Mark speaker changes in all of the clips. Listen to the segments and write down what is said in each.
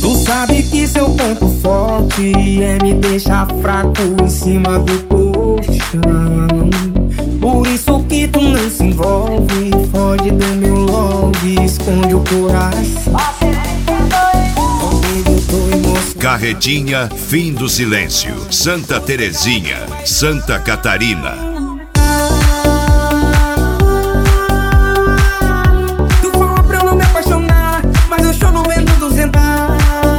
Speaker 1: Tu sabe que seu ponto forte é me deixar fraco em cima do colchão. Por isso que tu não se envolve, foge do meu love, esconde o coração.
Speaker 2: Carretinha, fim do silêncio. Santa Terezinha, Santa Catarina.
Speaker 1: Tu fala pra eu não me apaixonar, mas eu choro vendo tu sentar.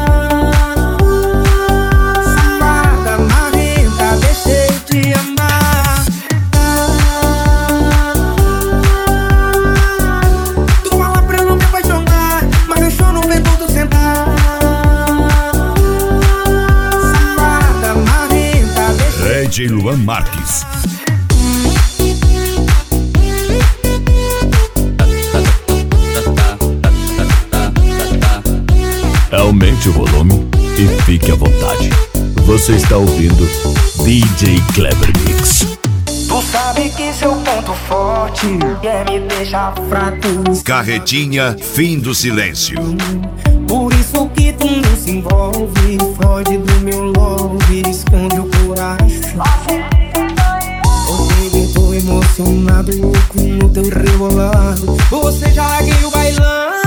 Speaker 1: Safada, marrenta, deixei de amar. Tu fala pra eu não me apaixonar, mas eu choro vendo tu sentar. Safada, marrenta, deixei.
Speaker 2: DJ Luan Marques.
Speaker 3: Aumente o volume e fique à vontade. Você está ouvindo DJ Kleber Mix.
Speaker 1: Tu sabe que seu ponto forte é me deixar fraco.
Speaker 2: Carretinha, fim do silêncio.
Speaker 1: Por isso que tu não se envolve, foge do meu love, esconde o coração. Oh baby, tô emocionado, louco no teu rebolado. Você já larguei o bailão.